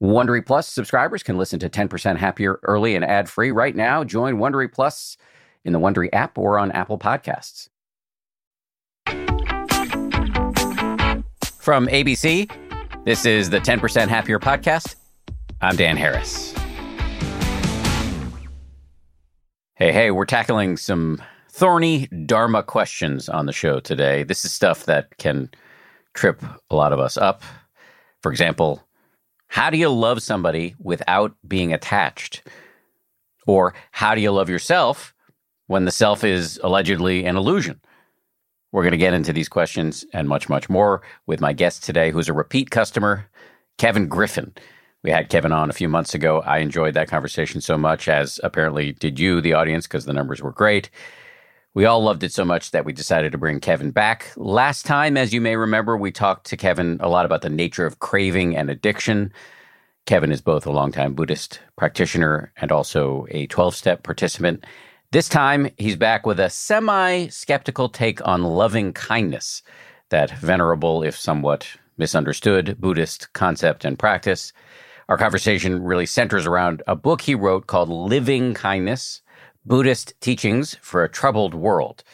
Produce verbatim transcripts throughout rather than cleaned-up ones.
Wondery Plus subscribers can listen to ten percent Happier early and ad-free right now. Join Wondery Plus in the Wondery app or on Apple Podcasts. From A B C, this is the ten percent Happier podcast. I'm Dan Harris. Hey, hey, we're tackling some thorny Dharma questions on the show today. This is stuff that can trip a lot of us up. For example, how do you love somebody without being attached? Or how do you love yourself when the self is allegedly an illusion? We're going to get into these questions and much, much more with my guest today, who's a repeat customer, Kevin Griffin. We had Kevin on a few months ago. I enjoyed that conversation so much, as apparently did you, the audience, because the numbers were great. We all loved it so much that we decided to bring Kevin back. Last time, as you may remember, we talked to Kevin a lot about the nature of craving and addiction. Kevin is both a longtime Buddhist practitioner and also a twelve-step participant. This time, he's back with a semi-skeptical take on loving kindness, that venerable, if somewhat misunderstood, Buddhist concept and practice. Our conversation really centers around a book he wrote called Living Kindness, Buddhist Teachings for a Troubled World.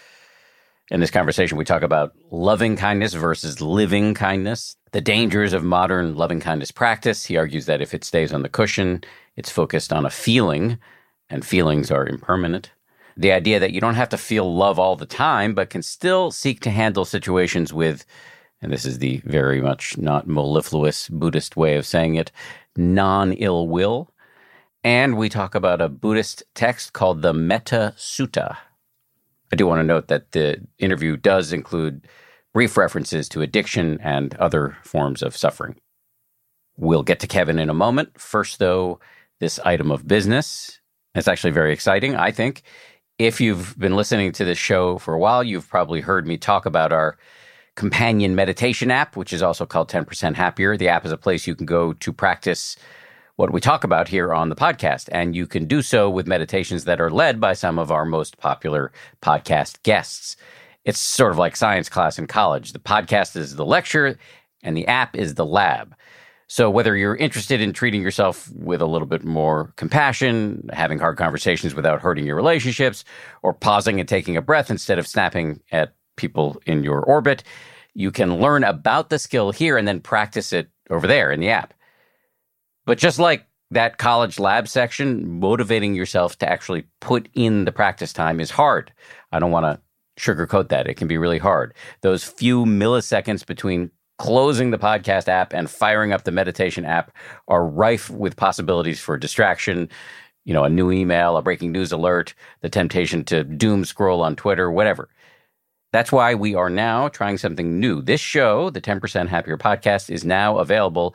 In this conversation, we talk about loving kindness versus living kindness, the dangers of modern loving kindness practice. He argues that if it stays on the cushion, it's focused on a feeling, and feelings are impermanent. The idea that you don't have to feel love all the time, but can still seek to handle situations with, and this is the very much not mellifluous Buddhist way of saying it, non-ill will. And we talk about a Buddhist text called the Metta Sutta. I do want to note that the interview does include brief references to addiction and other forms of suffering. We'll get to Kevin in a moment. First, though, this item of business. It's actually very exciting, I think. If you've been listening to this show for a while, you've probably heard me talk about our companion meditation app, which is also called ten percent Happier. The app is a place you can go to practice what we talk about here on the podcast, and you can do so with meditations that are led by some of our most popular podcast guests. It's sort of like science class in college. The podcast is the lecture, and the app is the lab. So whether you're interested in treating yourself with a little bit more compassion, having hard conversations without hurting your relationships, or pausing and taking a breath instead of snapping at people in your orbit, you can learn about the skill here and then practice it over there in the app. But just like that college lab section, motivating yourself to actually put in the practice time is hard. I don't want to sugarcoat that. It can be really hard. Those few milliseconds between closing the podcast app and firing up the meditation app are rife with possibilities for distraction, you know, a new email, a breaking news alert, the temptation to doom scroll on Twitter, whatever. That's why we are now trying something new. This show, the ten percent Happier podcast, is now available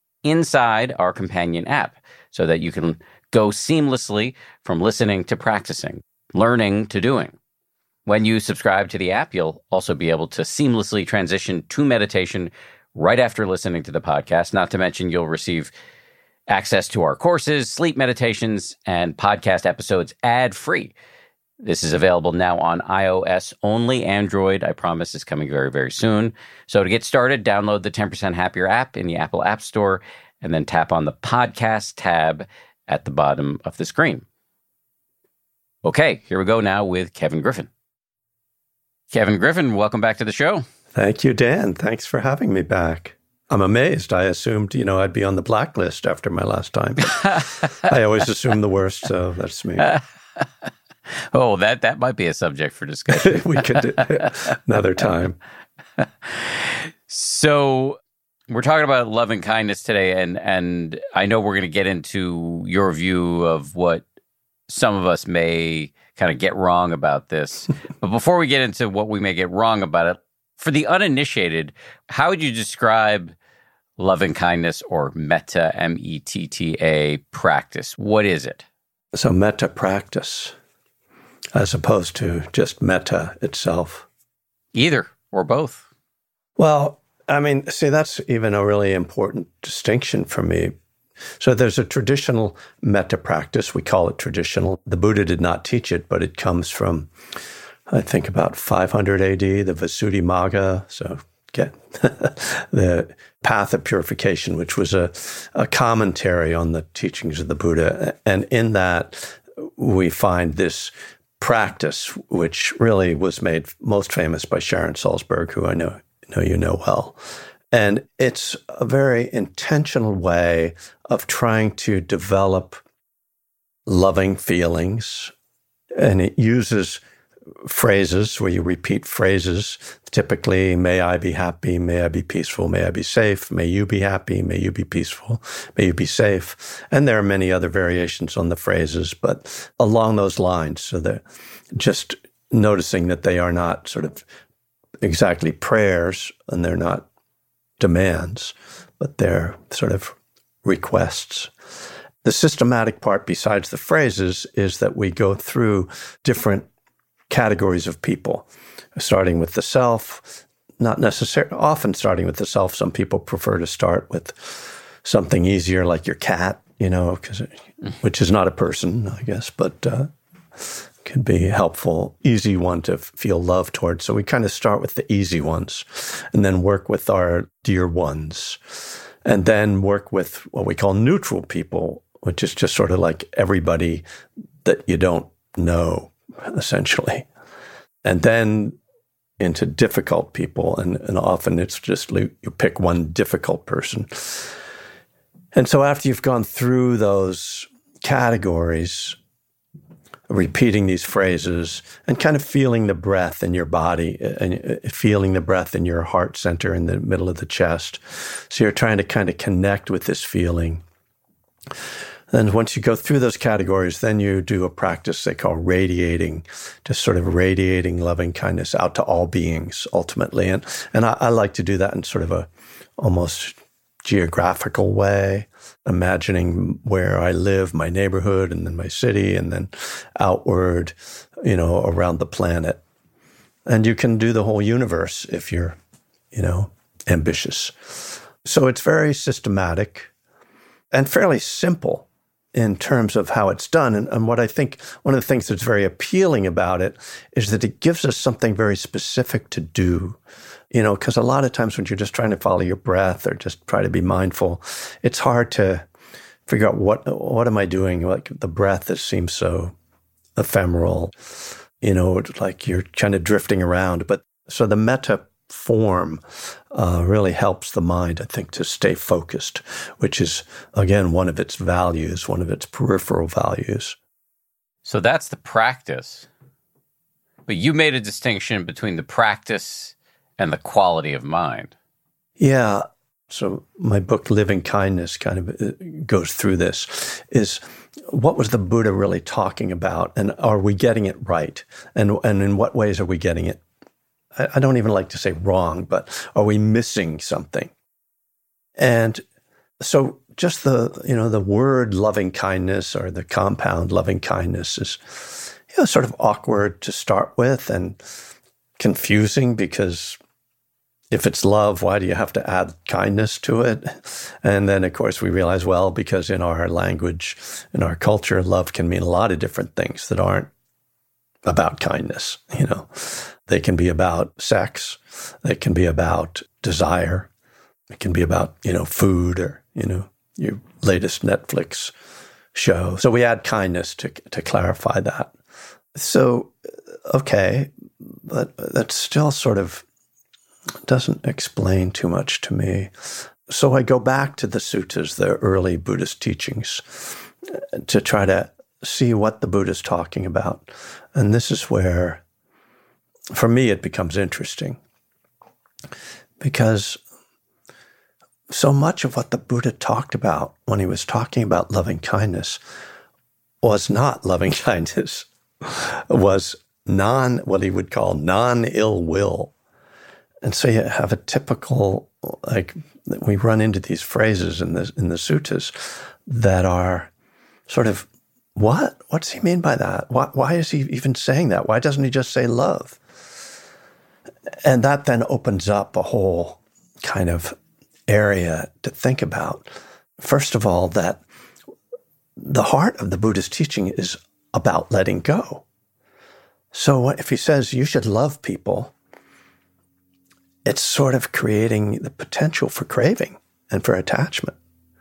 inside our companion app so that you can go seamlessly from listening to practicing, learning to doing. When you subscribe to the app, you'll also be able to seamlessly transition to meditation right after listening to the podcast. Not to mention, you'll receive access to our courses, sleep meditations, and podcast episodes ad-free. This is available now on iOS only. Android, I promise, is coming very, very soon. So to get started, download the ten percent Happier app in the Apple App Store and then tap on the podcast tab at the bottom of the screen. Okay, here we go now with Kevin Griffin. Kevin Griffin, welcome back to the show. Thank you, Dan. Thanks for having me back. I'm amazed. I assumed, you know, I'd be on the blacklist after my last time. I always assume the worst, so that's me. Oh, that, that might be a subject for discussion. We could do another time. So we're talking about loving kindness today, and, and I know we're going to get into your view of what some of us may kind of get wrong about this. But before we get into what we may get wrong about it, for the uninitiated, how would you describe loving kindness or metta, M E T T A, practice? What is it? So metta practice, as opposed to just metta itself. Either or both. Well, I mean, see, that's even a really important distinction for me. So there's a traditional metta practice. We call it traditional. The Buddha did not teach it, but it comes from, I think, about five hundred A D, the Visuddhimagga. So forget, the Path of Purification, which was a, a commentary on the teachings of the Buddha. And in that, we find this practice, which really was made most famous by Sharon Salzberg, who I know, know you know well. And it's a very intentional way of trying to develop loving feelings. And it uses phrases where you repeat phrases, typically, may I be happy, may I be peaceful, may I be safe, may you be happy, may you be peaceful, may you be safe. And there are many other variations on the phrases, but along those lines. So they're just noticing that they are not sort of exactly prayers and they're not demands, but they're sort of requests. The systematic part, besides the phrases, is that we go through different categories of people, starting with the self, not necessarily, often starting with the self. Some people prefer to start with something easier like your cat, you know, 'cause it, which is not a person, I guess, but uh, can be helpful, easy one to feel love towards. So we kind of start with the easy ones and then work with our dear ones, and then work with what we call neutral people, which is just sort of like everybody that you don't know, essentially. And then into difficult people, and, and often it's just you pick one difficult person. And so after you've gone through those categories, repeating these phrases and kind of feeling the breath in your body and feeling the breath in your heart center in the middle of the chest. So you're trying to kind of connect with this feeling. Then once you go through those categories, then you do a practice they call radiating, just sort of radiating loving kindness out to all beings ultimately. And and I, I like to do that in sort of a almost geographical way, imagining where I live, my neighborhood, and then my city, and then outward, you know, around the planet. And you can do the whole universe if you're, you know, ambitious. So it's very systematic and fairly simple in terms of how it's done. And, and what I think, one of the things that's very appealing about it is that it gives us something very specific to do. You know, because a lot of times when you're just trying to follow your breath or just try to be mindful, it's hard to figure out what what am I doing? Like the breath that seems so ephemeral, you know, it's like you're kind of drifting around. But so the metta form uh, really helps the mind, I think, to stay focused, which is, again, one of its values, one of its peripheral values. So that's the practice. But you made a distinction between the practice and the quality of mind. Yeah. So my book, Living Kindness, kind of goes through this, is what was the Buddha really talking about? And are we getting it right? And and in what ways are we getting it? I, I don't even like to say wrong, but are we missing something? And so just the, you know, the word loving kindness or the compound loving kindness is, you know, sort of awkward to start with and confusing because if it's love, why do you have to add kindness to it? And then, of course, we realize, well, because in our language, in our culture, love can mean a lot of different things that aren't about kindness. You know, they can be about sex. They can be about desire. It can be about, you know, food or, you know, your latest Netflix show. So we add kindness to to clarify that. So, okay, but that's still sort of doesn't explain too much to me. So I go back to the suttas, the early Buddhist teachings, to try to see what the Buddha's talking about. And this is where, for me, it becomes interesting. Because so much of what the Buddha talked about when he was talking about loving kindness was not loving kindness, was non, what he would call non-ill will. And so you have a typical, like, we run into these phrases in the, in the suttas that are sort of, what? What's he mean by that? Why, why is he even saying that? Why doesn't he just say love? And that then opens up a whole kind of area to think about. First of all, that the heart of the Buddhist teaching is about letting go. So what, if he says you should love people, it's sort of creating the potential for craving and for attachment.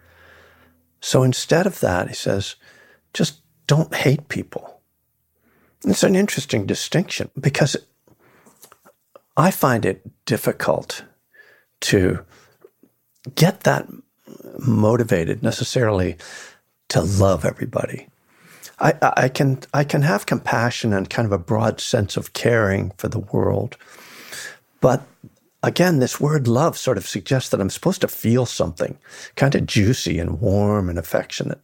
So instead of that, he says, just don't hate people. It's an interesting distinction because I find it difficult to get that motivated necessarily to love everybody. I, I can I can have compassion and kind of a broad sense of caring for the world. But again, this word love sort of suggests that I'm supposed to feel something kind of juicy and warm and affectionate.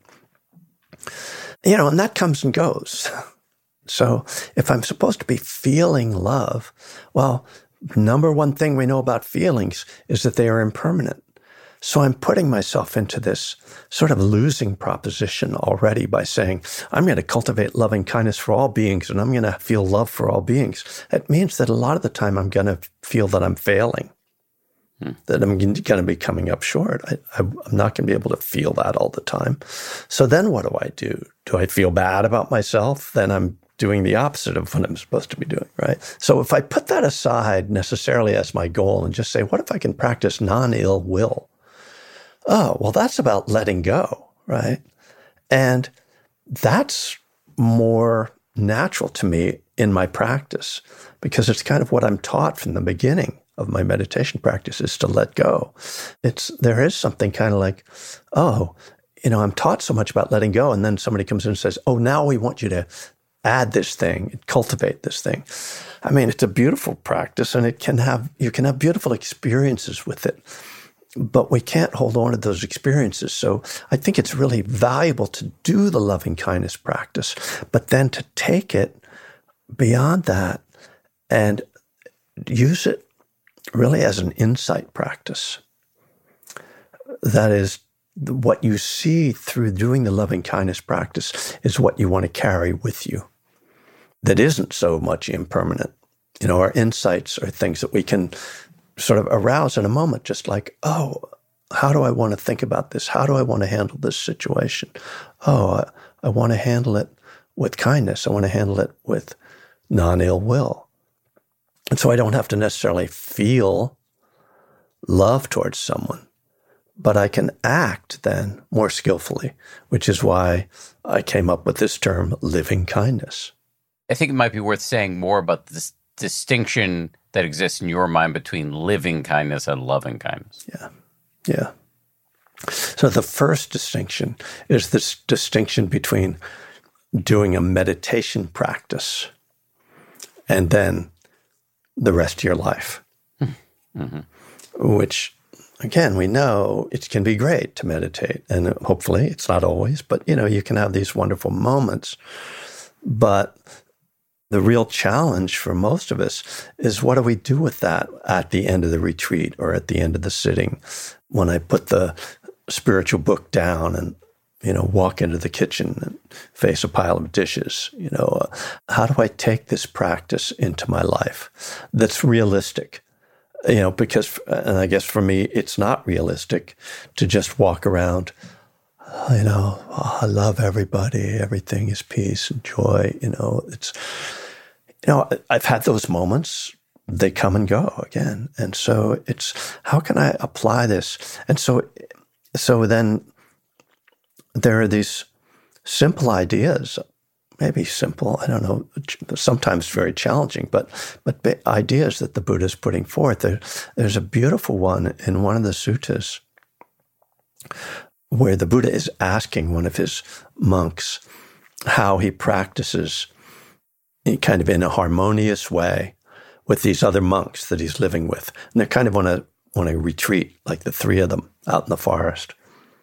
You know, and that comes and goes. So if I'm supposed to be feeling love, well, number one thing we know about feelings is that they are impermanent. So I'm putting myself into this sort of losing proposition already by saying, I'm going to cultivate loving kindness for all beings and I'm going to feel love for all beings. It means that a lot of the time I'm going to feel that I'm failing, hmm. that I'm going to be coming up short. I, I, I'm not going to be able to feel that all the time. So then what do I do? Do I feel bad about myself? Then I'm doing the opposite of what I'm supposed to be doing, right? So if I put that aside necessarily as my goal and just say, what if I can practice non-ill will? Oh, well, that's about letting go, right? And that's more natural to me in my practice because it's kind of what I'm taught from the beginning of my meditation practice is to let go. It's there is something kind of like, oh, you know, I'm taught so much about letting go, and then somebody comes in and says, oh, now we want you to add this thing, cultivate this thing. I mean, it's a beautiful practice, and it can have you can have beautiful experiences with it. But we can't hold on to those experiences. So I think it's really valuable to do the loving kindness practice, but then to take it beyond that and use it really as an insight practice. That is, what you see through doing the loving kindness practice is what you want to carry with you. That isn't so much impermanent. You know, our insights are things that we can sort of arouse in a moment, just like, oh, how do I want to think about this? How do I want to handle this situation? Oh, I, I want to handle it with kindness. I want to handle it with non-ill will. And so I don't have to necessarily feel love towards someone, but I can act then more skillfully, which is why I came up with this term, living kindness. I think it might be worth saying more about this distinction that exists in your mind between living kindness and loving kindness. Yeah, yeah. So the first distinction is this distinction between doing a meditation practice and then the rest of your life, mm-hmm. which, again, we know it can be great to meditate, and hopefully it's not always, but, you know, you can have these wonderful moments, but the real challenge for most of us is what do we do with that at the end of the retreat or at the end of the sitting? When I put the spiritual book down and, you know, walk into the kitchen and face a pile of dishes, you know, uh, how do I take this practice into my life that's realistic? You know, because, and I guess for me, it's not realistic to just walk around, you know, oh, I love everybody, everything is peace and joy, you know, it's, you know, I've had those moments, they come and go again. And so it's, how can I apply this? And so, so then there are these simple ideas, maybe simple, I don't know, sometimes very challenging, but but ideas that the Buddha is putting forth. There, there's a beautiful one in one of the suttas where the Buddha is asking one of his monks how he practices kind of in a harmonious way with these other monks that he's living with. And they're kind of on a, on a retreat, like the three of them out in the forest.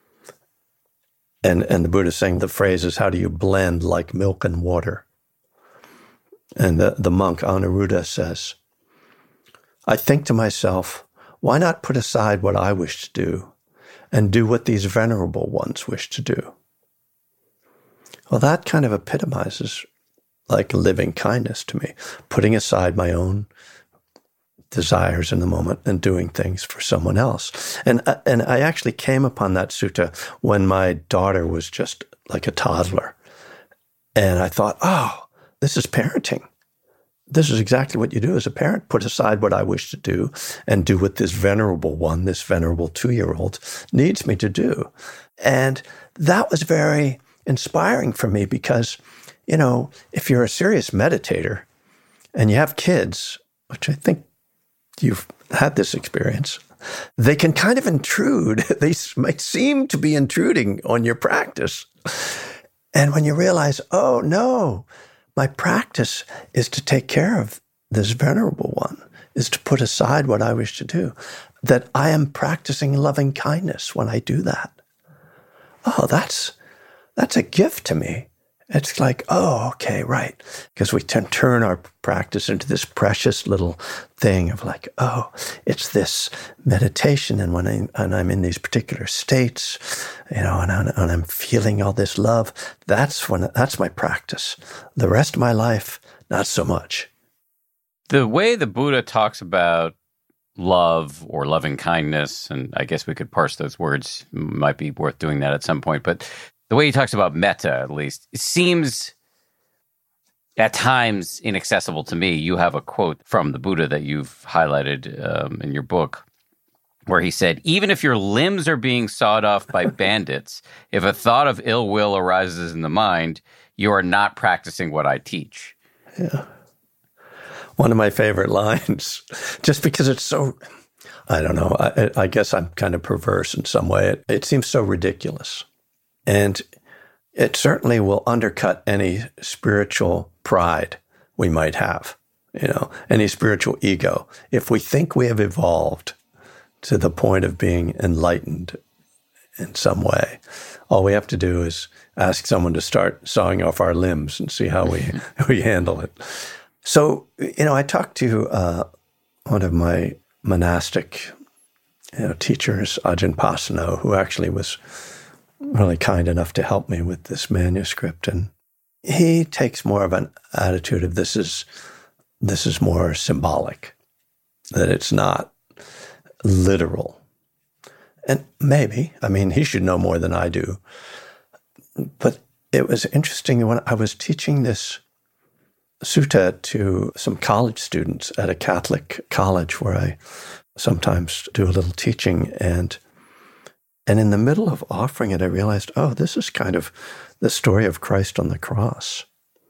And, and the Buddha is saying the phrase is, how do you blend like milk and water? And the, the monk Anuruddha says, I think to myself, why not put aside what I wish to do and do what these venerable ones wish to do? Well, that kind of epitomizes like living kindness to me, putting aside my own desires in the moment and doing things for someone else. And and I actually came upon that sutta when my daughter was just like a toddler. And I thought, oh, this is parenting. this is exactly what you do as a parent. Put aside what I wish to do and do what this venerable one, this venerable two-year-old needs me to do. And that was very inspiring for me because, you know, if you're a serious meditator and you have kids, which I think you've had this experience, they can kind of intrude. They might seem to be intruding on your practice. And when you realize, oh, no, my practice is to take care of this venerable one, is to put aside what I wish to do, that I am practicing loving kindness when I do that. Oh, that's that's a gift to me. It's like, oh, okay, right. Because we can turn our practice into this precious little thing of like, oh, it's this meditation. And when I, and I'm in these particular states, you know, and, I'm, and I'm feeling all this love, that's when, that's my practice. The rest of my life, not so much. The way the Buddha talks about love or loving kindness, and I guess we could parse those words, might be worth doing that at some point, but the way he talks about metta, at least, it seems at times inaccessible to me. You have a quote from the Buddha that you've highlighted um, in your book where he said, even if your limbs are being sawed off by bandits, if a thought of ill will arises in the mind, you are not practicing what I teach. Yeah. One of my favorite lines, just because it's so, I don't know, I, I guess I'm kind of perverse in some way. It, it seems so ridiculous. And it certainly will undercut any spiritual pride we might have, you know, any spiritual ego. If we think we have evolved to the point of being enlightened in some way, all we have to do is ask someone to start sawing off our limbs and see how we, we handle it. So, you know, I talked to uh, one of my monastic, you know, teachers, Ajahn Pasanno, who actually was really kind enough to help me with this manuscript. And he takes more of an attitude of this is, this is more symbolic, that it's not literal. And maybe, I mean, he should know more than I do. But it was interesting when I was teaching this sutta to some college students at a Catholic college where I sometimes do a little teaching, and And in the middle of offering it, I realized, oh, this is kind of the story of Christ on the cross.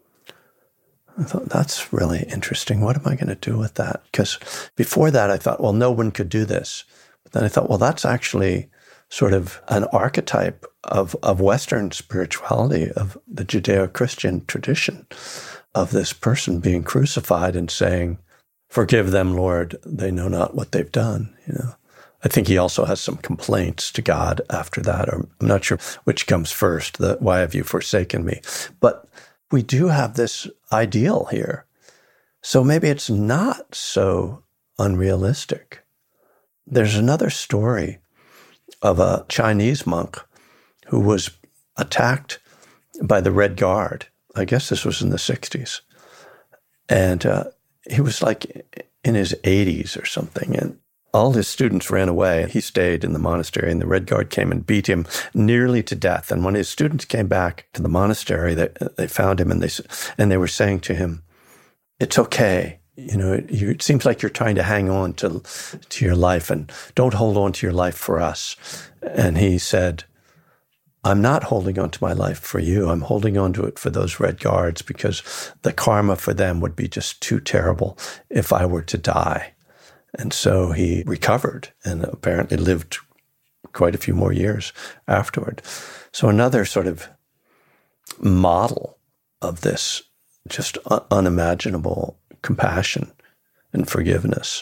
I thought, that's really interesting. What am I going to do with that? Because before that, I thought, well, no one could do this. But then I thought, well, that's actually sort of an archetype of, of Western spirituality, of the Judeo-Christian tradition, of this person being crucified and saying, forgive them, Lord, they know not what they've done, you know. I think he also has some complaints to God after that, or I'm not sure which comes first, the why have you forsaken me? But we do have this ideal here. So maybe it's not so unrealistic. There's another story of a Chinese monk who was attacked by the Red Guard. I guess this was in the sixties. And uh, he was like in his eighties or something, and all his students ran away. He stayed in the monastery, and the Red Guard came and beat him nearly to death. And when his students came back to the monastery, they, they found him, and they and they were saying to him, "It's okay. You know, it, you, it seems like you're trying to hang on to to your life, and don't hold on to your life for us." And he said, "I'm not holding on to my life for you. I'm holding on to it for those Red Guards, because the karma for them would be just too terrible if I were to die." And so he recovered and apparently lived quite a few more years afterward. So another sort of model of this just un- unimaginable compassion and forgiveness.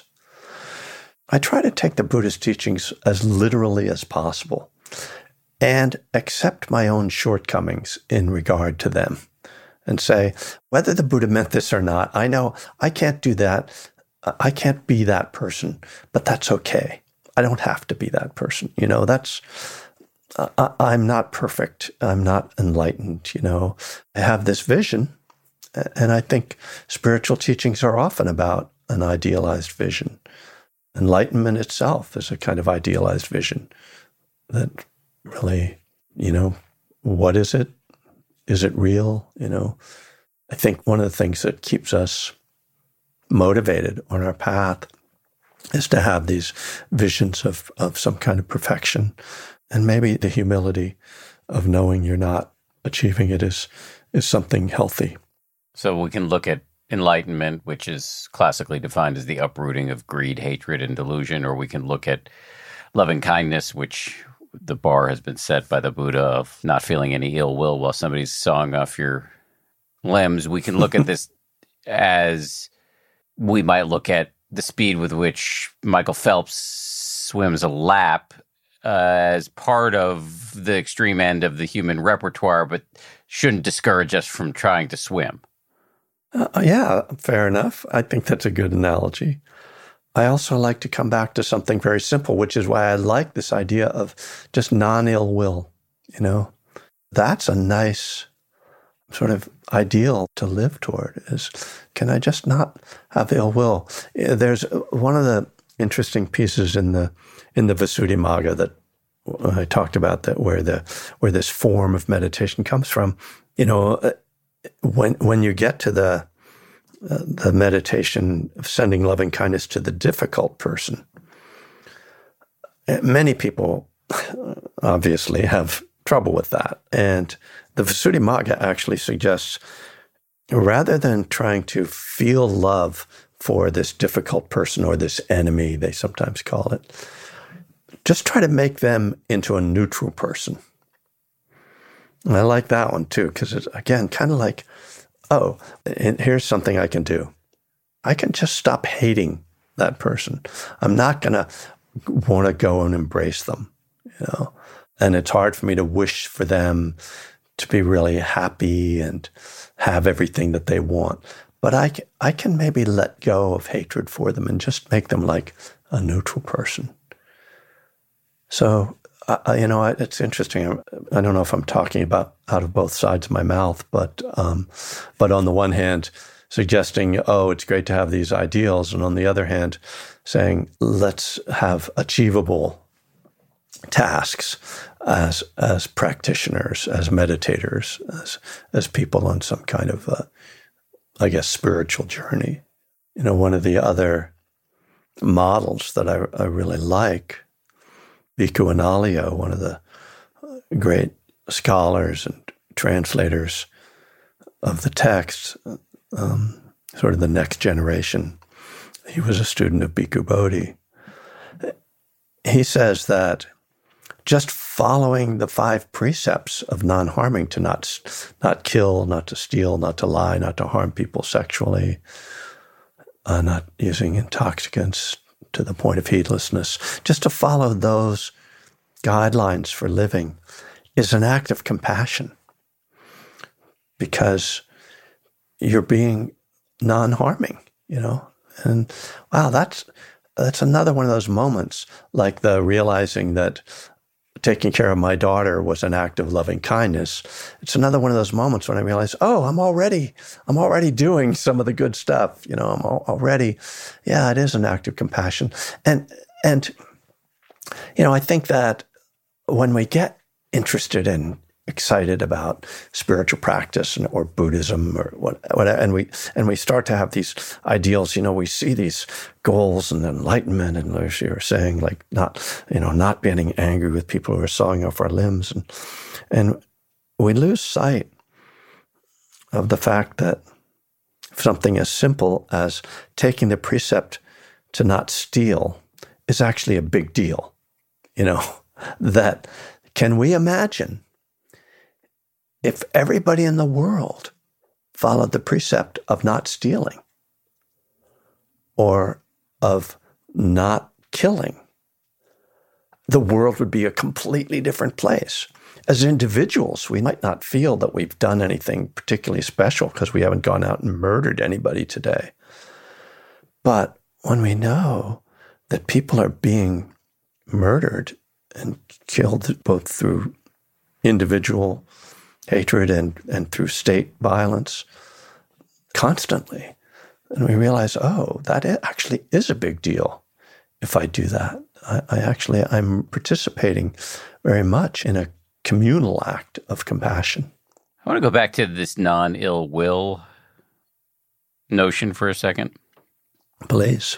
I try to take the Buddha's teachings as literally as possible and accept my own shortcomings in regard to them and say, whether the Buddha meant this or not, I know I can't do that. I can't be that person, but that's okay. I don't have to be that person. You know, that's, uh, I'm not perfect. I'm not enlightened. You know, I have this vision, and I think spiritual teachings are often about an idealized vision. Enlightenment itself is a kind of idealized vision that really, you know, what is it? Is it real? You know, I think one of the things that keeps us motivated on our path is to have these visions of, of some kind of perfection, and maybe the humility of knowing you're not achieving it is is something healthy. So we can look at enlightenment, which is classically defined as the uprooting of greed, hatred, and delusion, or we can look at loving kindness, which the bar has been set by the Buddha of not feeling any ill will while somebody's sawing off your limbs. We can look at this as we might look at the speed with which Michael Phelps swims a lap uh, as part of the extreme end of the human repertoire, but shouldn't discourage us from trying to swim. Uh, yeah, fair enough. I think that's a good analogy. I also like to come back to something very simple, which is why I like this idea of just non-ill will. You know, that's a nice sort of ideal to live toward, is can I just not have ill will? There's one of the interesting pieces in the in the Visuddhimagga that I talked about, that where the where this form of meditation comes from. You know, when when you get to the uh, the meditation of sending loving kindness to the difficult person, many people obviously have trouble with that, and the Visuddhimagga actually suggests, rather than trying to feel love for this difficult person or this enemy, they sometimes call it, just try to make them into a neutral person. And I like that one too, because it's, again, kind of like, oh, and here's something I can do. I can just stop hating that person. I'm not going to want to go and embrace them, you know. And it's hard for me to wish for them to be really happy and have everything that they want. But I, I can maybe let go of hatred for them and just make them like a neutral person. So, I, you know, it's interesting. I don't know if I'm talking about out of both sides of my mouth, but um, but on the one hand, suggesting, oh, it's great to have these ideals, and on the other hand, saying, let's have achievable tasks as as practitioners, as meditators, as as people on some kind of, uh, I guess, spiritual journey. You know, one of the other models that I, I really like, Bhikkhu Analayo, one of the great scholars and translators of the text, um, sort of the next generation. He was a student of Bhikkhu Bodhi. He says that just following the five precepts of non-harming, to not not kill, not to steal, not to lie, not to harm people sexually, uh, not using intoxicants to the point of heedlessness, just to follow those guidelines for living is an act of compassion, because you're being non-harming, you know. And wow, that's that's another one of those moments, like the realizing that taking care of my daughter was an act of loving kindness. It's another one of those moments when I realize, oh, I'm already, I'm already doing some of the good stuff. You know, I'm already, yeah, it is an act of compassion. And, and, you know, I think that when we get interested and excited about spiritual practice and, or Buddhism or what, whatever, and we and we start to have these ideals, you know, we see these goals and enlightenment, and as you were saying, like not, you know, not being angry with people who are sawing off our limbs, and and we lose sight of the fact that something as simple as taking the precept to not steal is actually a big deal. You know, that can we imagine if everybody in the world followed the precept of not stealing or of not killing, the world would be a completely different place. As individuals, we might not feel that we've done anything particularly special because we haven't gone out and murdered anybody today. But when we know that people are being murdered and killed both through individual hatred and, and through state violence constantly, and we realize, oh, that actually is a big deal if I do that. I, I actually, I'm participating very much in a communal act of compassion. I want to go back to this non-ill will notion for a second. Please.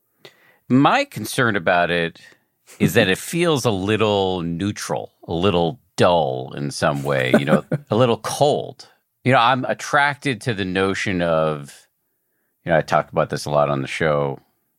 My concern about it is that it feels a little neutral, a little dull in some way, you know, a little cold. You know, I'm attracted to the notion of, you know, I talked about this a lot on the show.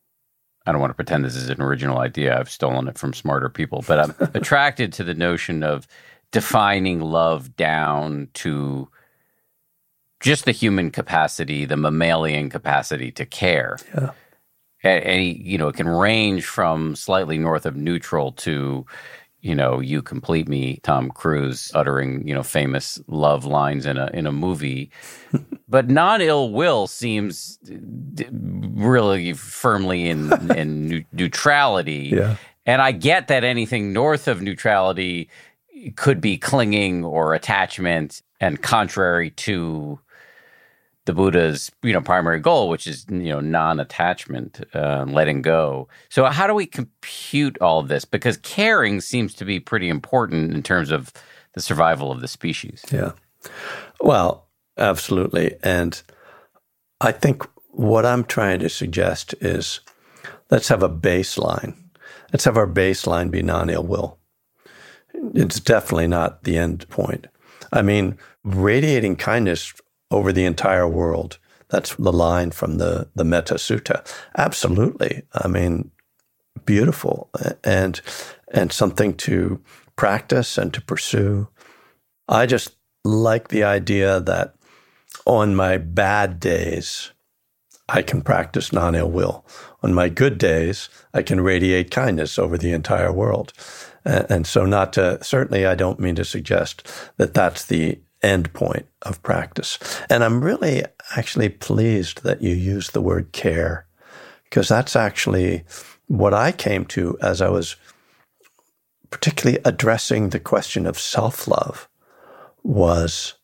I don't want to pretend this is an original idea. I've stolen it from smarter people, but I'm attracted to the notion of defining love down to just the human capacity, the mammalian capacity to care. Yeah. And, you know, it can range from slightly north of neutral to, you know, you complete me, Tom Cruise uttering, you know, famous love lines in a in a movie. But non-ill will seems really firmly in, in neutrality. Yeah. And I get that anything north of neutrality could be clinging or attachment, and contrary to the Buddha's, you know, primary goal, which is, you know, non-attachment, uh, letting go. So how do we compute all of this? Because caring seems to be pretty important in terms of the survival of the species. Yeah. Well, absolutely. And I think what I'm trying to suggest is let's have a baseline. Let's have our baseline be non-ill will. It's definitely not the end point. I mean, radiating kindness over the entire world. That's the line from the, the Metta Sutta. Absolutely. I mean, beautiful and and something to practice and to pursue. I just like the idea that on my bad days, I can practice non-ill will. On my good days, I can radiate kindness over the entire world. And, and so not to, certainly I don't mean to suggest that that's the end point of practice. And I'm really actually pleased that you used the word care, because that's actually what I came to as I was particularly addressing the question of self-love was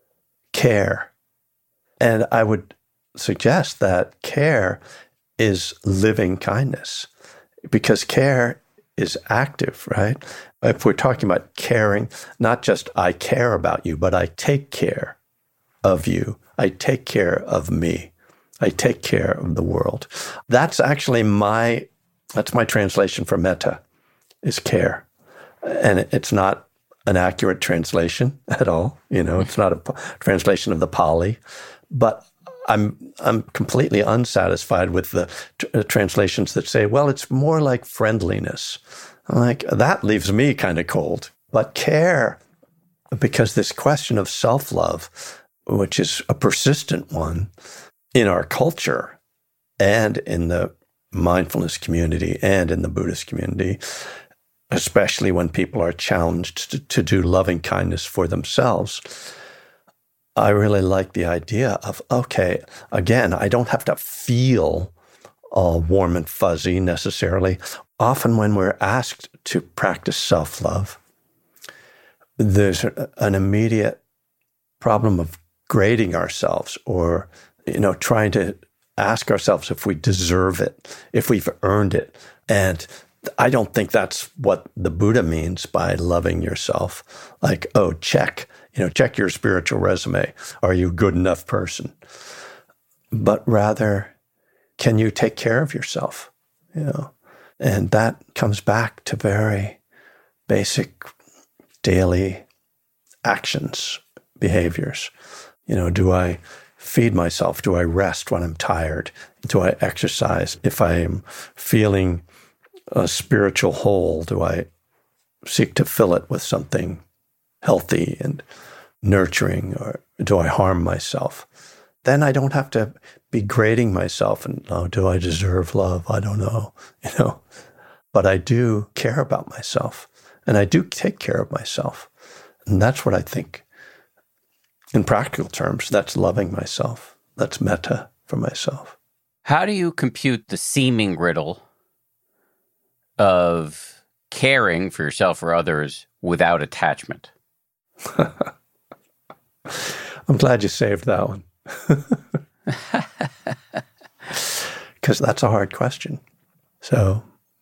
care. And I would suggest that care is living kindness, because care is active, right? If we're talking about caring, not just I care about you, but I take care of you. I take care of me. I take care of the world. That's actually my, that's my translation for metta, is care. And it's not an accurate translation at all. You know, it's not a p- translation of the Pali, but I'm I'm completely unsatisfied with the t- translations that say, well, it's more like friendliness. I'm like, that leaves me kind of cold. But care, because this question of self-love, which is a persistent one in our culture and in the mindfulness community and in the Buddhist community, especially when people are challenged to, to do loving kindness for themselves, I really like the idea of, okay, again, I don't have to feel all warm and fuzzy necessarily. Often when we're asked to practice self-love, there's an immediate problem of grading ourselves, or, you know, trying to ask ourselves if we deserve it, if we've earned it. And I don't think that's what the Buddha means by loving yourself. Like, oh, check, you know, check your spiritual resume. Are you a good enough person? But rather, can you take care of yourself? You know, and that comes back to very basic daily actions, behaviors. You know, do I feed myself? Do I rest when I'm tired? Do I exercise? If I'm feeling a spiritual hole, do I seek to fill it with something healthy and nurturing, or do I harm myself? Then I don't have to be grading myself and, oh, do I deserve love? I don't know, you know. But I do care about myself, and I do take care of myself. And that's what I think, in practical terms, that's loving myself. That's metta for myself. How do you compute the seeming riddle of caring for yourself or others without attachment? I'm glad you saved that one. Because that's a hard question. So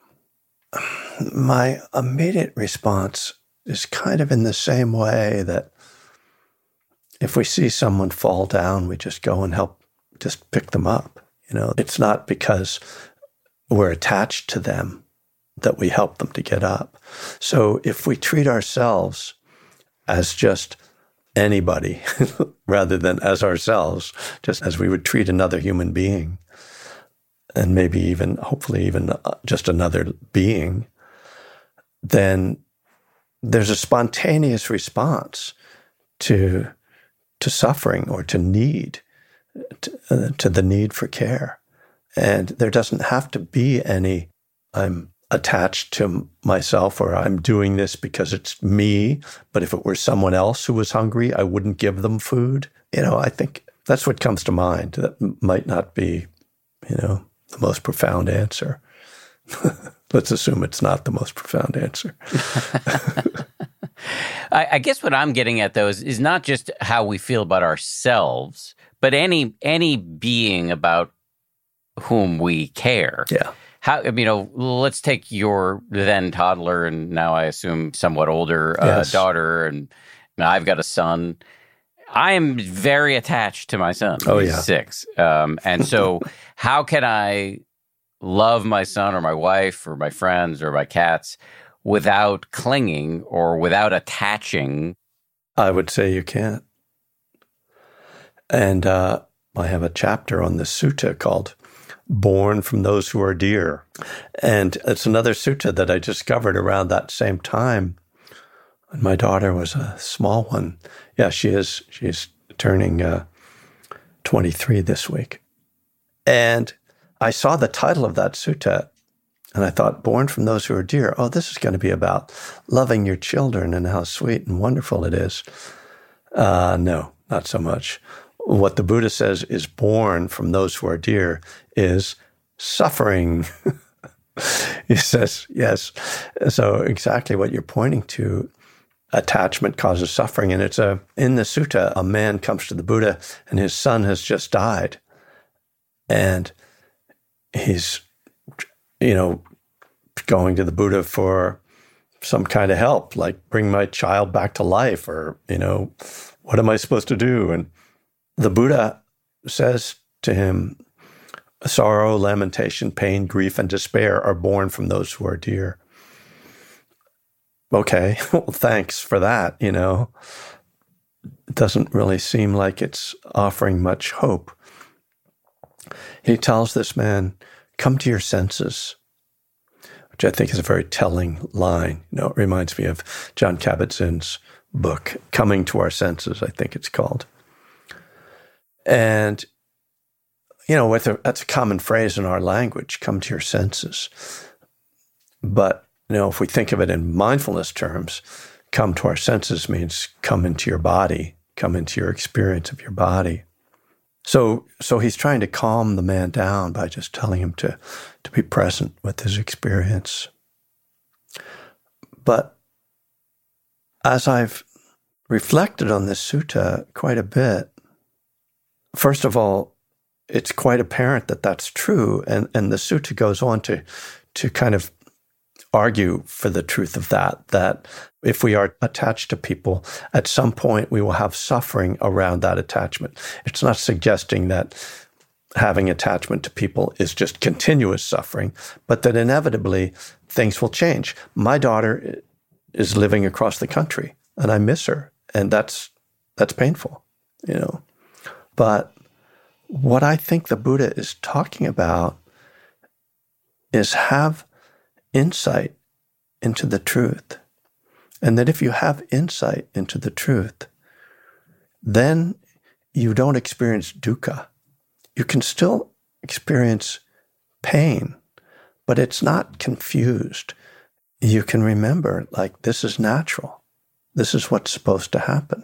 my immediate response is kind of in the same way that if we see someone fall down, we just go and help, just pick them up, You know, it's not because we're attached to them that we help them to get up. So if we treat ourselves as just anybody rather than as ourselves, just as we would treat another human being, and maybe even, hopefully even just another being, then there's a spontaneous response to to suffering or to need, to, uh, to the need for care. And there doesn't have to be any, I'm attached to myself, or I'm doing this because it's me, but if it were someone else who was hungry, I wouldn't give them food. You know, I think that's what comes to mind. That might not be, you know, the most profound answer. Let's assume it's not the most profound answer. I, I guess what I'm getting at, though, is, is not just how we feel about ourselves, but any any being about whom we care. Yeah. How, you know, let's take your then toddler and now I assume somewhat older uh, Yes. daughter, and now I've got a son. I am very attached to my son. Oh, He's yeah. six. Um, and so how can I love my son or my wife or my friends or my cats without clinging or without attaching? I would say you can't. And uh, I have a chapter on the sutta called Born from Those Who Are Dear. And it's another sutta that I discovered around that same time. And my daughter was a small one. Yeah, she is. She's turning uh, twenty-three this week. And I saw the title of that sutta, and I thought, Born from Those Who Are Dear. Oh, this is going to be about loving your children and how sweet and wonderful it is. Uh, no, not so much. What the Buddha says is born from those who are dear is suffering. He says, yes. So exactly what you're pointing to, attachment causes suffering. And it's a, in the sutta, a man comes to the Buddha and his son has just died. And he's, you know, going to the Buddha for some kind of help, like bring my child back to life, or, you know, what am I supposed to do? And the Buddha says to him, sorrow, lamentation, pain, grief, and despair are born from those who are dear. Okay, well, thanks for that, you know. It doesn't really seem like it's offering much hope. He tells this man, come to your senses, which I think is a very telling line. You know, it reminds me of Jon Kabat-Zinn's book, Coming to Our Senses, I think it's called. And, you know, with a, that's a common phrase in our language, come to your senses. But, you know, if we think of it in mindfulness terms, come to our senses means come into your body, come into your experience of your body. So so he's trying to calm the man down by just telling him to, to be present with his experience. But as I've reflected on this sutta quite a bit, first of all, it's quite apparent that that's true. And, and the sutta goes on to, to kind of argue for the truth of that, that if we are attached to people, at some point we will have suffering around that attachment. It's not suggesting that having attachment to people is just continuous suffering, but that inevitably things will change. My daughter is living across the country, and I miss her, and that's that's painful, you know. But what I think the Buddha is talking about is have insight into the truth. And that if you have insight into the truth, then you don't experience dukkha. You can still experience pain, but it's not confused. You can remember, like, this is natural. This is what's supposed to happen.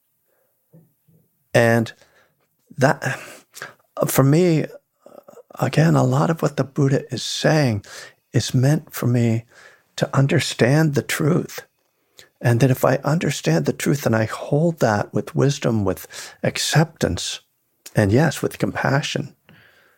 And that, for me, again, a lot of what the Buddha is saying is meant for me to understand the truth. And that if I understand the truth and I hold that with wisdom, with acceptance, and yes, with compassion,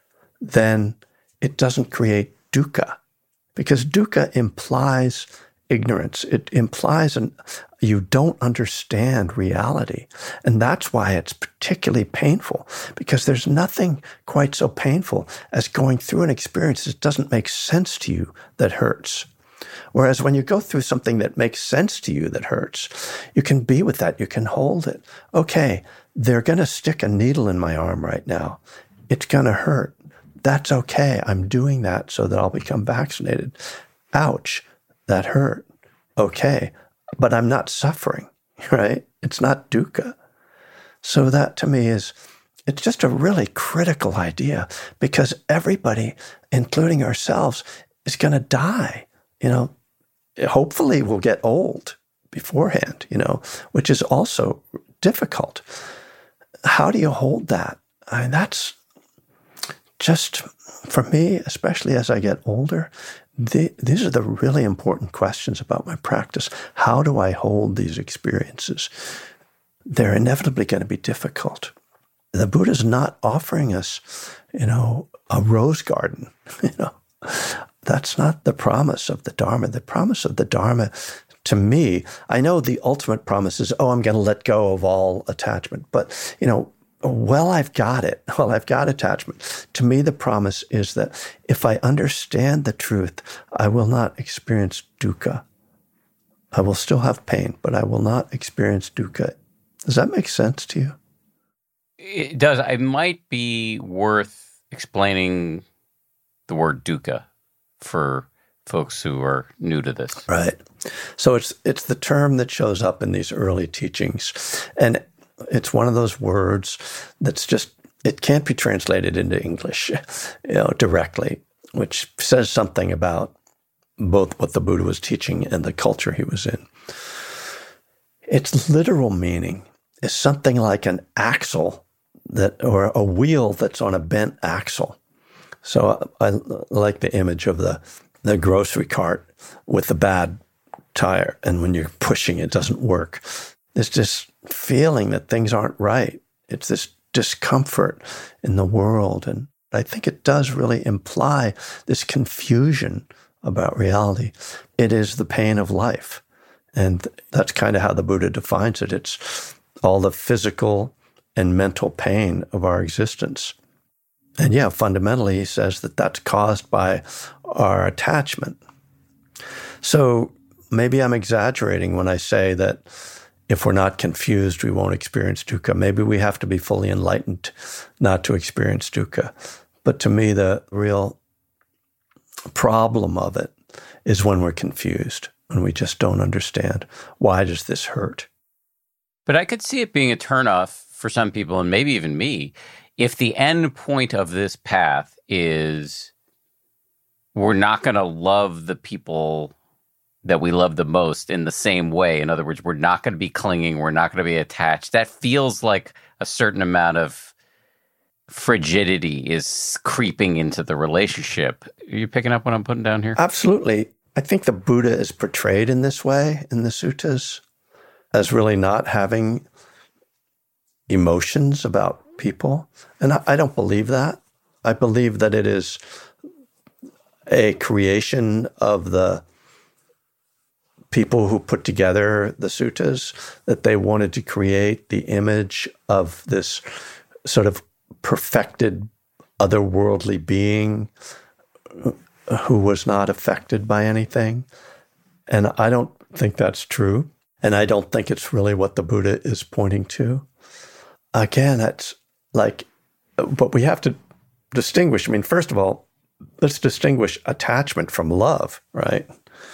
then it doesn't create dukkha. Because dukkha implies ignorance. It implies an, you don't understand reality. And that's why it's particularly painful, because there's nothing quite so painful as going through an experience that doesn't make sense to you that hurts. Whereas when you go through something that makes sense to you that hurts, you can be with that. You can hold it. Okay, they're going to stick a needle in my arm right now. It's going to hurt. That's okay. I'm doing that so that I'll become vaccinated. Ouch, that hurt. Okay, but I'm not suffering, right? It's not dukkha. So that to me is, it's just a really critical idea, because everybody, including ourselves, is going to die. You know, hopefully we'll get old beforehand, you know, which is also difficult. How do you hold that? I mean, that's just, for me, especially as I get older, the, these are the really important questions about my practice. How do I hold these experiences? They're inevitably going to be difficult. The Buddha's not offering us, you know, a rose garden, you know. That's not the promise of the Dharma. The promise of the Dharma, to me, I know the ultimate promise is, oh, I'm going to let go of all attachment. But, you know, well, I've got it. Well, I've got attachment. To me, the promise is that if I understand the truth, I will not experience dukkha. I will still have pain, but I will not experience dukkha. Does that make sense to you? It does. It might be worth explaining the word dukkha for folks who are new to this. Right. So it's it's the term that shows up in these early teachings. And it's one of those words that's just, it can't be translated into English, you know, directly, which says something about both what the Buddha was teaching and the culture he was in. Its literal meaning is something like an axle that, or a wheel that's on a bent axle. So I like the image of the, the grocery cart with the bad tire, and when you're pushing, it doesn't work. There's this feeling that things aren't right. It's this discomfort in the world, and I think it does really imply this confusion about reality. It is the pain of life, and that's kind of how the Buddha defines it. It's all the physical and mental pain of our existence. And yeah, fundamentally, he says that that's caused by our attachment. So maybe I'm exaggerating when I say that if we're not confused, we won't experience dukkha. Maybe we have to be fully enlightened not to experience dukkha. But to me, the real problem of it is when we're confused, when we just don't understand. Why does this hurt? But I could see it being a turnoff for some people, and maybe even me, if the end point of this path is we're not going to love the people that we love the most in the same way. In other words, we're not going to be clinging. We're not going to be attached. That feels like a certain amount of frigidity is creeping into the relationship. Are you picking up what I'm putting down here? Absolutely. I think the Buddha is portrayed in this way in the suttas as really not having emotions about people. And I, I don't believe that. I believe that it is a creation of the people who put together the suttas, that they wanted to create the image of this sort of perfected otherworldly being who was not affected by anything. And I don't think that's true. And I don't think it's really what the Buddha is pointing to. Again, that's like, but we have to distinguish. I mean, first of all, let's distinguish attachment from love, right?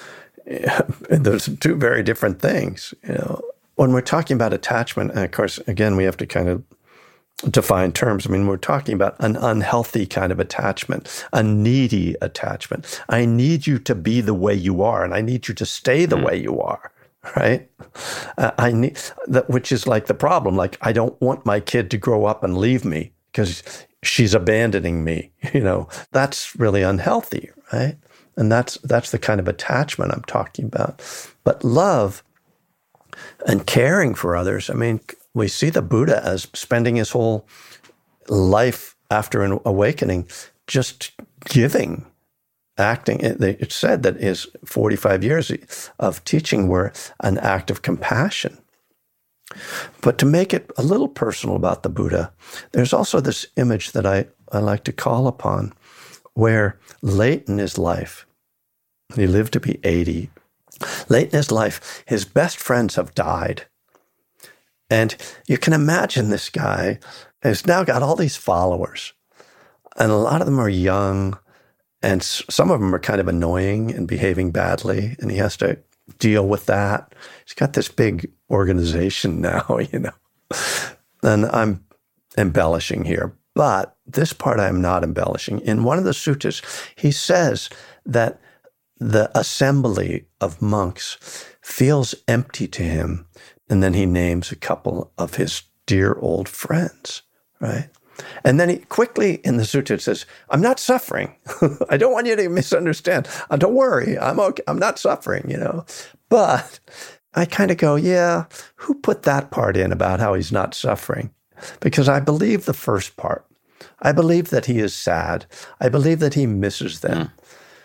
And those are two very different things. You know, when we're talking about attachment, and of course, again, we have to kind of define terms. I mean, we're talking about an unhealthy kind of attachment, a needy attachment. I need you to be the way you are, and I need you to stay the mm. way you are, right? Uh, I need that, which is like the problem. Like, I don't want my kid to grow up and leave me because she's abandoning me. You know, that's really unhealthy, right? And that's that's the kind of attachment I'm talking about. But love and caring for others, I mean, we see the Buddha as spending his whole life after an awakening just giving acting, it's said that his forty-five years of teaching were an act of compassion. But to make it a little personal about the Buddha, there's also this image that I, I like to call upon, where late in his life, he lived to be eighty, late in his life, his best friends have died. And you can imagine this guy has now got all these followers, and a lot of them are young, and some of them are kind of annoying and behaving badly, and he has to deal with that. He's got this big organization now, you know. And I'm embellishing here, but this part I am not embellishing. In one of the suttas, he says that the assembly of monks feels empty to him, and then he names a couple of his dear old friends, right? And then he quickly in the sutta says, I'm not suffering. I don't want you to misunderstand. Uh, don't worry. I'm okay. I'm not suffering, you know. But I kind of go, yeah, who put that part in about how he's not suffering? Because I believe the first part. I believe that he is sad. I believe that he misses them. Mm.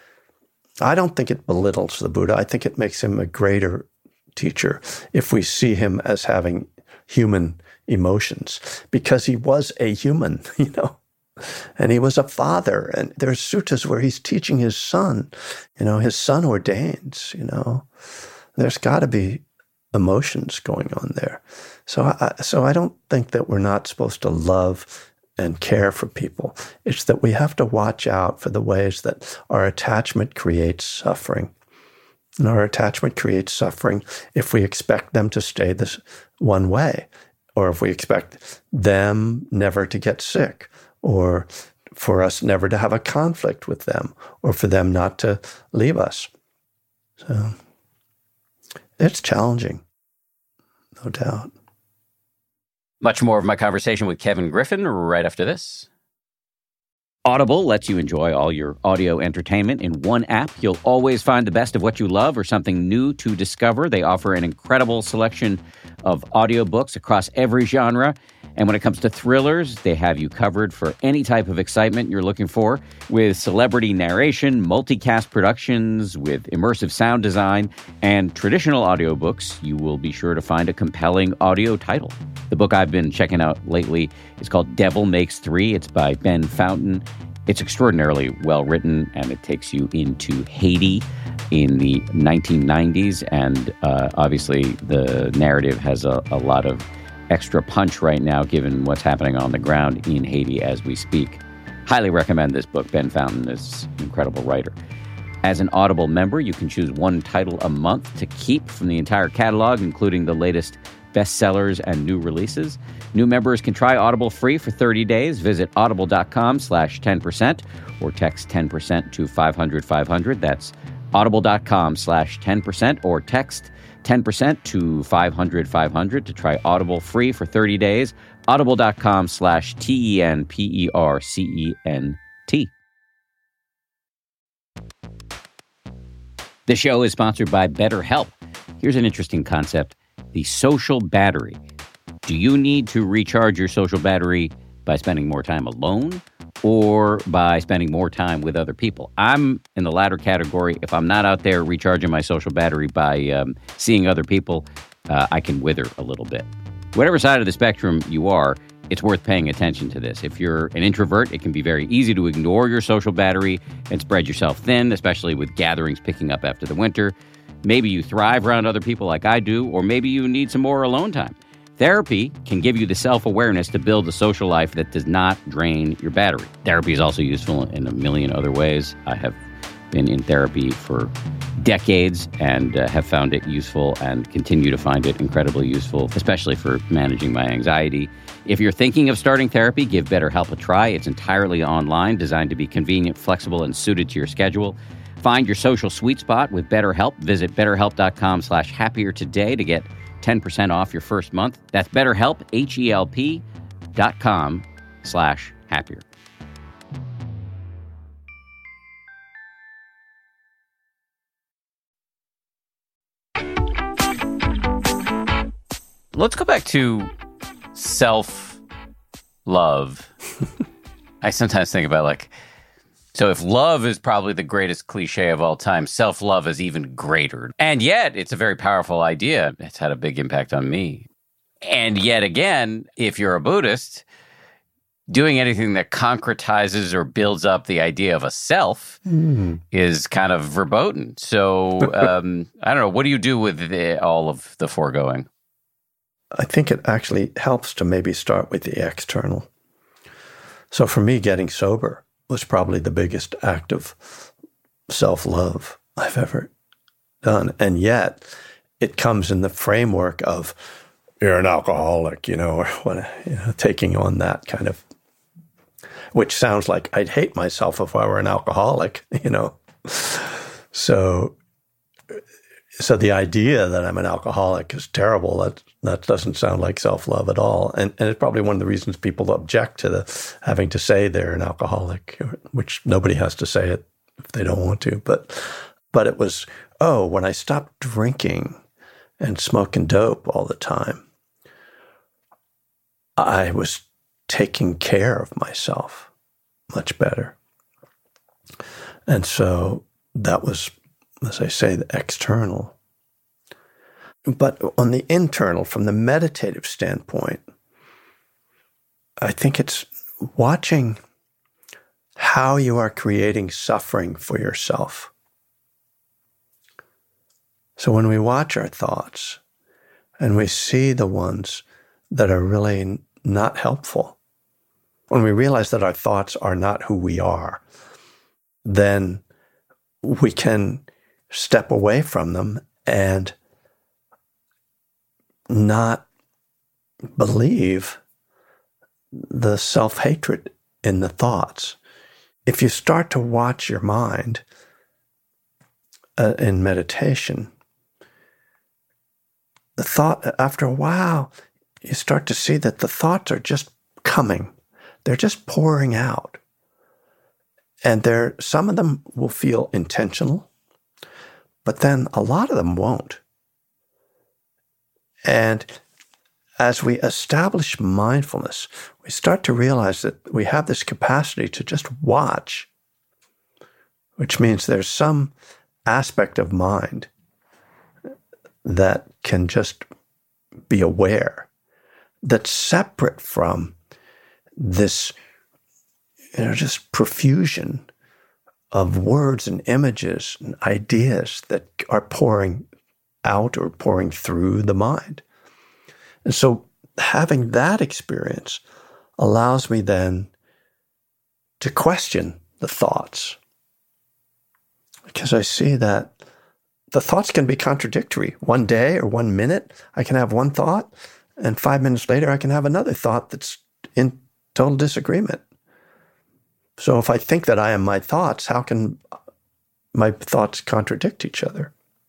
I don't think it belittles the Buddha. I think it makes him a greater teacher if we see him as having human emotions, because he was a human, you know, and he was a father. And there's suttas where he's teaching his son, you know, his son ordains, you know, there's got to be emotions going on there. So I, so I don't think that we're not supposed to love and care for people. It's that we have to watch out for the ways that our attachment creates suffering. And our attachment creates suffering if we expect them to stay this one way, or if we expect them never to get sick, or for us never to have a conflict with them, or for them not to leave us. So it's challenging, no doubt. Much more of my conversation with Kevin Griffin right after this. Audible lets you enjoy all your audio entertainment in one app. You'll always find the best of what you love or something new to discover. They offer an incredible selection of audiobooks across every genre. And when it comes to thrillers, they have you covered for any type of excitement you're looking for, with celebrity narration, multicast productions, with immersive sound design, and traditional audiobooks. You will be sure to find a compelling audio title. The book I've been checking out lately is called Devil Makes Three. It's by Ben Fountain. It's extraordinarily well written, and it takes you into Haiti in the nineteen nineties. And uh, obviously, the narrative has a, a lot of extra punch right now, given what's happening on the ground in Haiti as we speak. Highly recommend this book. Ben Fountain is an incredible writer. As an Audible member, you can choose one title a month to keep from the entire catalog, including the latest bestsellers and new releases. New members can try Audible free for thirty days. Visit audible.com slash 10% or text ten percent to five hundred five hundred. That's audible.com slash 10% or text ten percent to five hundred five hundred to try Audible free for thirty days. Audible.com slash T E N P E R C E N T. The show is sponsored by BetterHelp. Here's an interesting concept: the social battery. Do you need to recharge your social battery by spending more time alone or by spending more time with other people? I'm in the latter category. If I'm not out there recharging my social battery by um, seeing other people, uh, I can wither a little bit. Whatever side of the spectrum you are, it's worth paying attention to this. If you're an introvert, it can be very easy to ignore your social battery and spread yourself thin, especially with gatherings picking up after the winter. Maybe you thrive around other people like I do, or maybe you need some more alone time. Therapy can give you the self-awareness to build a social life that does not drain your battery. Therapy is also useful in a million other ways. I have been in therapy for decades and uh, have found it useful and continue to find it incredibly useful, especially for managing my anxiety. If you're thinking of starting therapy, give BetterHelp a try. It's entirely online, designed to be convenient, flexible, and suited to your schedule. Find your social sweet spot with BetterHelp. Visit betterhelp.com slash happier today to get ten percent off your first month. That's BetterHelp, H-E-L-P dot com slash happier. Let's go back to self-love. I sometimes think about, like, So if love is probably the greatest cliche of all time, self-love is even greater. And yet, it's a very powerful idea. It's had a big impact on me. And yet again, if you're a Buddhist, doing anything that concretizes or builds up the idea of a self mm. is kind of verboten. So um, I don't know. What do you do with the, all of the foregoing? I think it actually helps to maybe start with the external. So for me, getting sober was probably the biggest act of self-love I've ever done. And yet it comes in the framework of, you're an alcoholic, you know, or what, you know, taking on that kind of, which sounds like I'd hate myself if I were an alcoholic, you know. So, so the idea that I'm an alcoholic is terrible. That that doesn't sound like self-love at all. And, and it's probably one of the reasons people object to the having to say they're an alcoholic, which nobody has to say it if they don't want to. But, but it was, oh, when I stopped drinking and smoking dope all the time, I was taking care of myself much better. And so that was, as I say, the external. But on the internal, from the meditative standpoint, I think it's watching how you are creating suffering for yourself. So when we watch our thoughts and we see the ones that are really not helpful, when we realize that our thoughts are not who we are, then we can step away from them and not believe the self-hatred in the thoughts. If you start to watch your mind uh, in meditation, the thought, after a while, you start to see that the thoughts are just coming. They're just pouring out. And there, some of them will feel intentional, but then a lot of them won't. And as we establish mindfulness, we start to realize that we have this capacity to just watch, which means there's some aspect of mind that can just be aware, that's separate from this, you know, just profusion of words and images and ideas that are pouring out or pouring through the mind. And so having that experience allows me then to question the thoughts, because I see that the thoughts can be contradictory. One day or one minute, I can have one thought, and five minutes later, I can have another thought that's in total disagreement. So if I think that I am my thoughts, how can my thoughts contradict each other?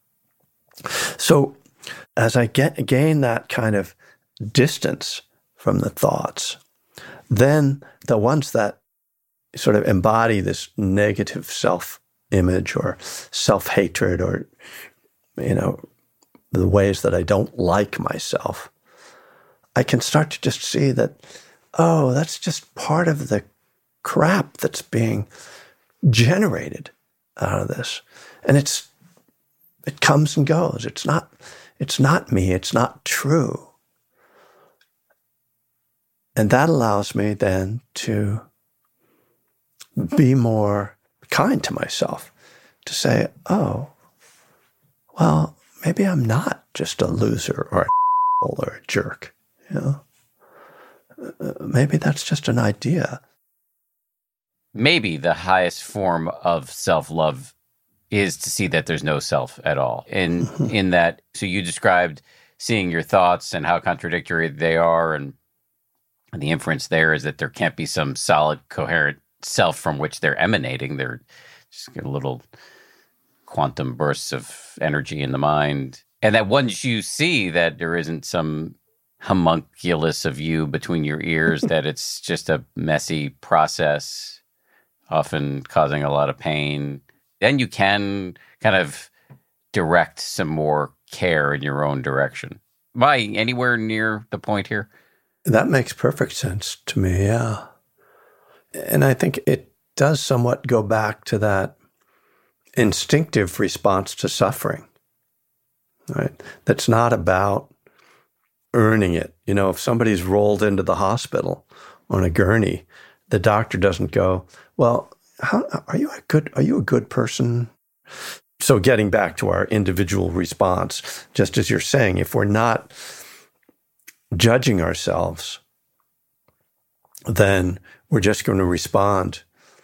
So as I get gain that kind of distance from the thoughts, then the ones that sort of embody this negative self-image or self-hatred or, you know, the ways that I don't like myself, I can start to just see that, oh, that's just part of the crap that's being generated out of this. And it's it comes and goes. It's not it's not me. It's not true. And that allows me then to be more kind to myself, to say, oh, well, maybe I'm not just a loser or a or a jerk. You know, uh, maybe that's just an idea. Maybe the highest form of self-love is to see that there's no self at all. And mm-hmm. in that, so you described seeing your thoughts and how contradictory they are, and, and the inference there is that there can't be some solid, coherent self from which they're emanating. They're just little quantum bursts of energy in the mind. And that once you see that there isn't some homunculus of you between your ears, that it's just a messy process, often causing a lot of pain, then you can kind of direct some more care in your own direction. Am I anywhere near the point here? That makes perfect sense to me, yeah. And I think it does somewhat go back to that instinctive response to suffering, right? That's not about earning it. You know, if somebody's rolled into the hospital on a gurney, the doctor doesn't go, well, how, are you a good, are you a good person? So getting back to our individual response, just as you're saying, if we're not judging ourselves, then we're just going to respond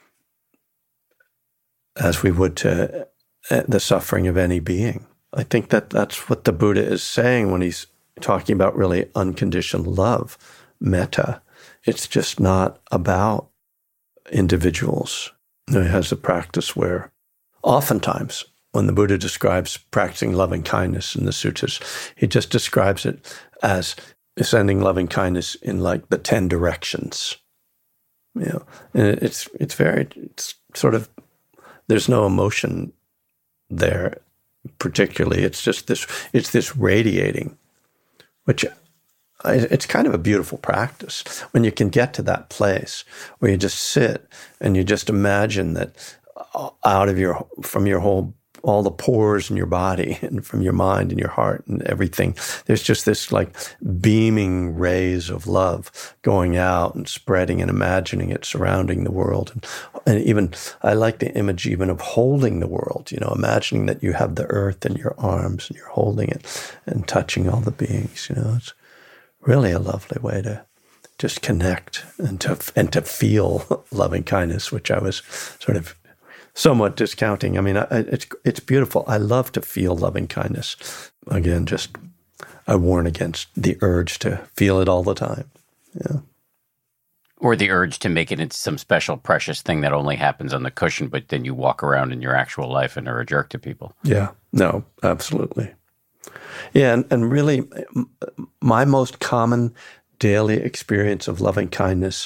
as we would to the suffering of any being. I think that that's what the Buddha is saying when he's talking about really unconditioned love, metta. It's just not about individuals. He has a practice where oftentimes when the Buddha describes practicing loving kindness in the suttas, he just describes it as sending loving kindness in like the ten directions. You know, and it's it's very it's sort of there's no emotion there particularly. It's just this it's this radiating, which I, it's kind of a beautiful practice when you can get to that place where you just sit and you just imagine that out of your from your whole all the pores in your body and from your mind and your heart and everything, there's just this like beaming rays of love going out and spreading and imagining it surrounding the world. And, and even, I like the image even of holding the world, you know, imagining that you have the earth in your arms and you're holding it and touching all the beings, you know. It's really a lovely way to just connect and to, and to feel loving kindness, which I was sort of somewhat discounting. I mean, I, it's it's beautiful. I love to feel loving kindness. Again, just I warn against the urge to feel it all the time. Yeah. Or the urge to make it into some special precious thing that only happens on the cushion, but then you walk around in your actual life and are a jerk to people. Yeah. No, absolutely. Yeah, and, and really, my most common daily experience of loving kindness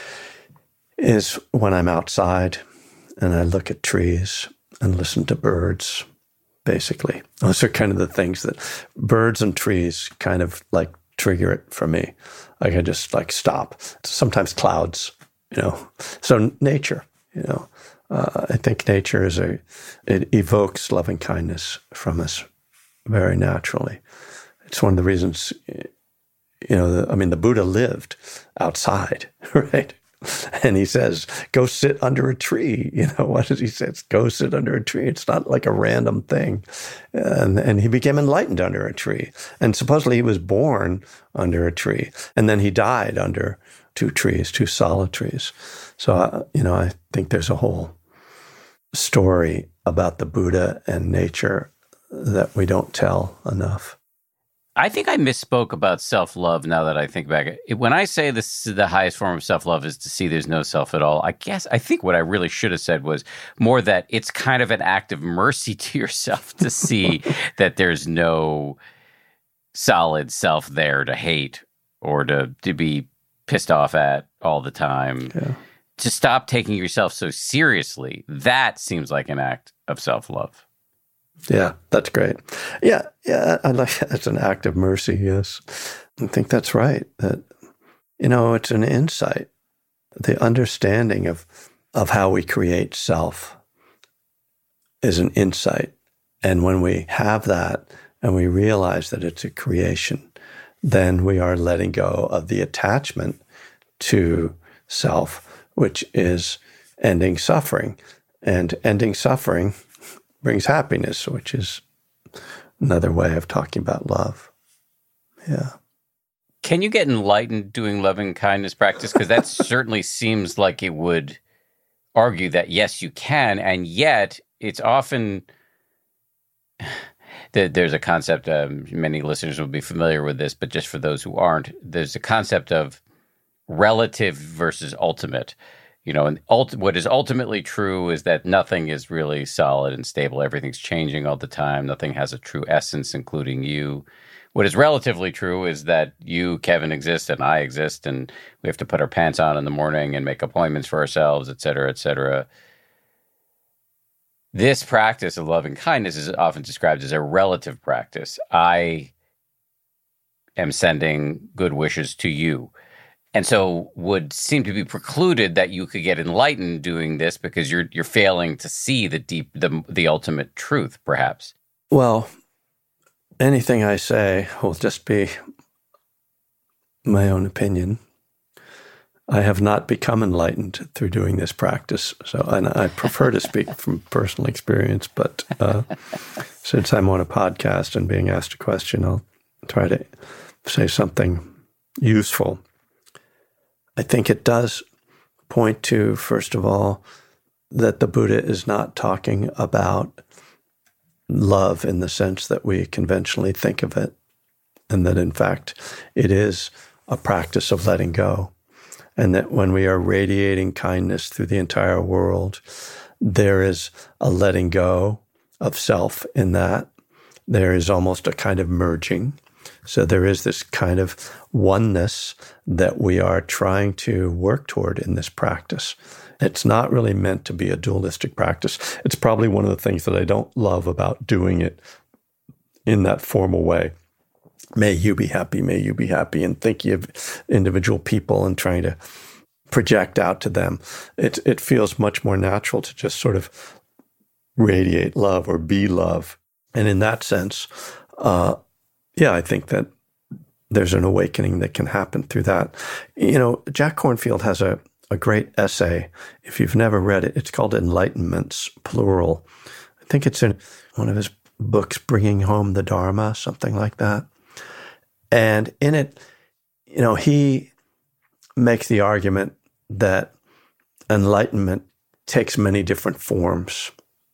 is when I'm outside and I look at trees and listen to birds, basically. Those are kind of the things that birds and trees kind of like trigger it for me. Like I just like stop. Sometimes clouds, you know. So nature, you know. Uh, I think nature is a, it evokes loving kindness from us very naturally. It's one of the reasons, you know, the, I mean, the Buddha lived outside, right? And he says, go sit under a tree. You know, what does he say? It's go sit under a tree. It's not like a random thing. And, and he became enlightened under a tree. And supposedly he was born under a tree. And then he died under two trees, two solid trees. So, uh, you know, I think there's a whole story about the Buddha and nature that we don't tell enough. I think I misspoke about self-love now that I think back. When I say this is the highest form of self-love is to see there's no self at all, I guess I think what I really should have said was more that it's kind of an act of mercy to yourself to see that there's no solid self there to hate or to, to be pissed off at all the time. Yeah. To stop taking yourself so seriously, that seems like an act of self-love. Yeah, that's great. Yeah, yeah, I like that's an act of mercy, yes. I think that's right. That, you know, it's an insight, the understanding of of how we create self is an insight. And when we have that and we realize that it's a creation, then we are letting go of the attachment to self, which is ending suffering. And ending suffering brings happiness, which is another way of talking about love. Yeah. Can you get enlightened doing loving kindness practice? Because that certainly seems like it would argue that, yes, you can. And yet it's often, there's a concept, um, many listeners will be familiar with this, but just for those who aren't, there's a concept of relative versus ultimate. You know, and ult- what is ultimately true is that nothing is really solid and stable. Everything's changing all the time. Nothing has a true essence, including you. What is relatively true is that you, Kevin, exist and I exist, and we have to put our pants on in the morning and make appointments for ourselves, et cetera, et cetera. This practice of loving kindness is often described as a relative practice. I am sending good wishes to you. and so would seem to be precluded that you could get enlightened doing this because you're you're failing to see the deep the the ultimate truth, perhaps. Well, anything I say will just be my own opinion. I have not become enlightened through doing this practice, so and I prefer to speak from personal experience. But uh, since I'm on a podcast and being asked a question, I'll try to say something useful. I think it does point to, first of all, that the Buddha is not talking about love in the sense that we conventionally think of it, and that in fact it is a practice of letting go. And that when we are radiating kindness through the entire world, there is a letting go of self in that. There is almost a kind of merging. So there is this kind of oneness that we are trying to work toward in this practice. It's not really meant to be a dualistic practice. It's probably one of the things that I don't love about doing it in that formal way. May you be happy, may you be happy, and thinking of individual people and trying to project out to them. It, it feels much more natural to just sort of radiate love or be love. And in that sense, uh, yeah, I think that there's an awakening that can happen through that. You know, Jack Kornfield has a, a great essay. If you've never read it, it's called Enlightenments, plural. I think it's in one of his books, Bringing Home the Dharma, something like that. And in it, you know, he makes the argument that enlightenment takes many different forms.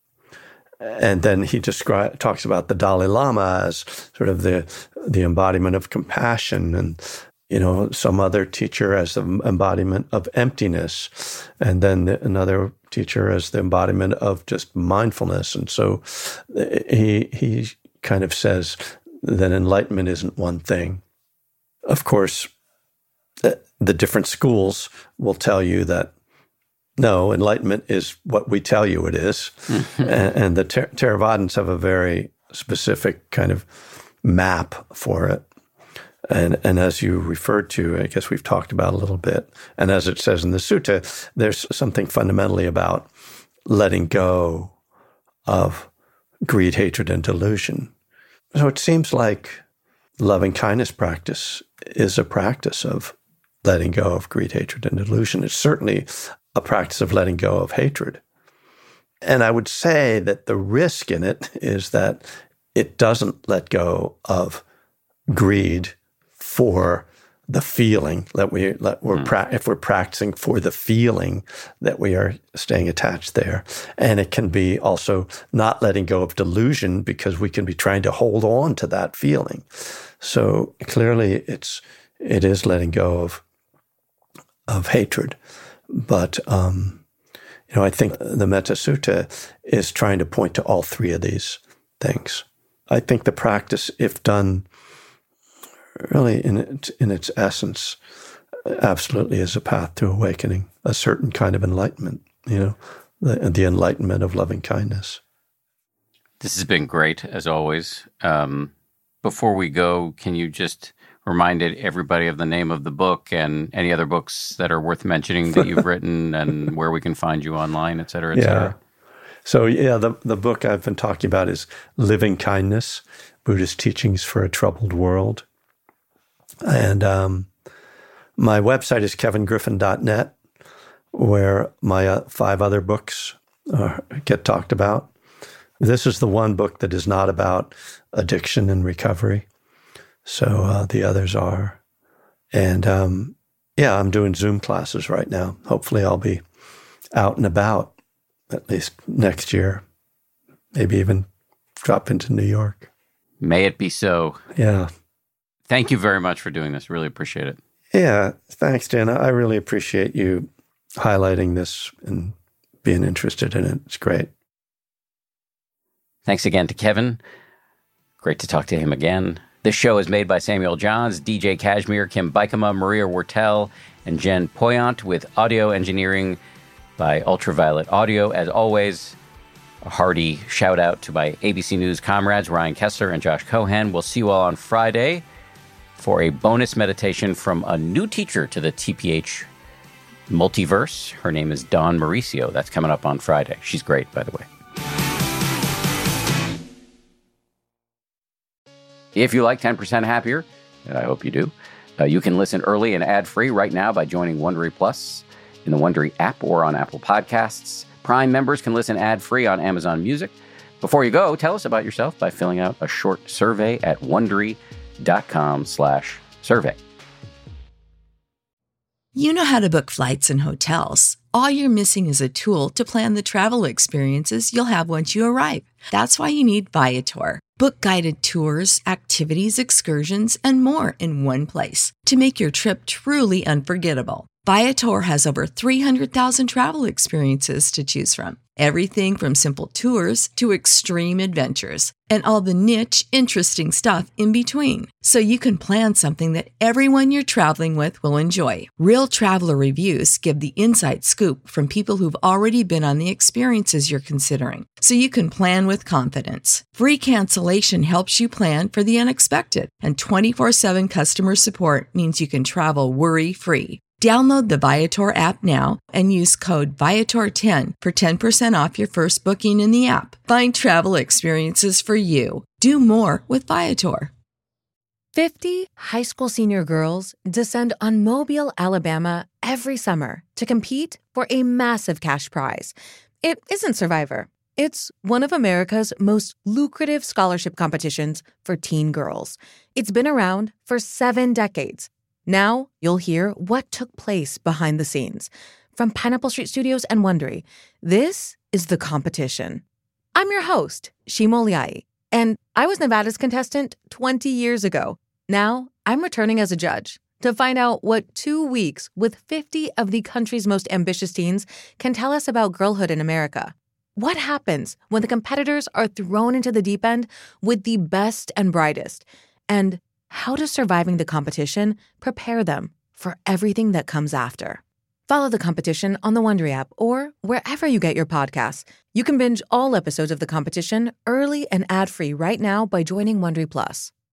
And then he describe, talks about the Dalai Lama as sort of the the embodiment of compassion, and, you know, some other teacher as the embodiment of emptiness, and then the, another teacher as the embodiment of just mindfulness. And so he he kind of says that enlightenment isn't one thing. Of course, the different schools will tell you that, no, enlightenment is what we tell you it is. Mm-hmm. And, and the Ther- Theravadins have a very specific kind of map for it. And, and as you referred to, I guess we've talked about a little bit, and as it says in the sutta, there's something fundamentally about letting go of greed, hatred, and delusion. So it seems like loving kindness practice is a practice of letting go of greed, hatred, and delusion. It's certainly a practice of letting go of hatred. And I would say that the risk in it is that it doesn't let go of greed for the feeling that we that we're mm. pra- if we're practicing for the feeling that we are staying attached there. And it can be also not letting go of delusion because we can be trying to hold on to that feeling. So clearly it's it is letting go of of hatred. But um, you know, I think the Metta Sutta is trying to point to all three of these things. I think the practice, if done really in its, in its essence, absolutely is a path to awakening, a certain kind of enlightenment, you know, the, the enlightenment of loving kindness. This has been great, as always. Um, before we go, can you just remind everybody of the name of the book and any other books that are worth mentioning that you've written and where we can find you online, et cetera, et yeah. cetera? So, yeah, the, the book I've been talking about is Living Kindness, Buddhist Teachings for a Troubled World. And um, my website is kevin griffin dot net, where my uh, five other books uh, get talked about. This is the one book that is not about addiction and recovery. So uh, the others are. And um, yeah, I'm doing Zoom classes right now. Hopefully I'll be out and about at least next year, maybe even drop into New York. May it be so. Yeah. Thank you very much for doing this. Really appreciate it. Yeah. Thanks, Dan. I really appreciate you highlighting this and being interested in it. It's great. Thanks again to Kevin. Great to talk to him again. This show is made by Samuel Johns, D J Kashmir, Kim Bikama, Maria Wortel, and Jen Poyant, with audio engineering by Ultraviolet Audio. As always, a hearty shout out to my A B C News comrades, Ryan Kessler and Josh Cohan. We'll see you all on Friday for a bonus meditation from a new teacher to the T P H multiverse. Her name is Dawn Mauricio. That's coming up on Friday. She's great, by the way. If you like ten percent Happier, and I hope you do, uh, you can listen early and ad-free right now by joining Wondery Plus in the Wondery app or on Apple Podcasts. Prime members can listen ad-free on Amazon Music. Before you go, tell us about yourself by filling out a short survey at Wondery.com slash survey. You know how to book flights and hotels. All you're missing is a tool to plan the travel experiences you'll have once you arrive. That's why you need Viator. Book guided tours, activities, excursions, and more in one place to make your trip truly unforgettable. Viator has over three hundred thousand travel experiences to choose from. Everything from simple tours to extreme adventures and all the niche, interesting stuff in between. So you can plan something that everyone you're traveling with will enjoy. Real traveler reviews give the inside scoop from people who've already been on the experiences you're considering. So you can plan with confidence. Free cancellation helps you plan for the unexpected. And twenty-four seven customer support means you can travel worry-free. Download the Viator app now and use code Viator ten for ten percent off your first booking in the app. Find travel experiences for you. Do more with Viator. fifty high school senior girls descend on Mobile, Alabama every summer to compete for a massive cash prize. It isn't Survivor. It's one of America's most lucrative scholarship competitions for teen girls. It's been around for seven decades. Now, you'll hear what took place behind the scenes. From Pineapple Street Studios and Wondery, this is The Competition. I'm your host, Shima Oliai, and I was Nevada's contestant twenty years ago. Now, I'm returning as a judge to find out what two weeks with fifty of the country's most ambitious teens can tell us about girlhood in America. What happens when the competitors are thrown into the deep end with the best and brightest? And how does surviving the competition prepare them for everything that comes after? Follow The Competition on the Wondery app or wherever you get your podcasts. You can binge all episodes of The Competition early and ad-free right now by joining Wondery Plus.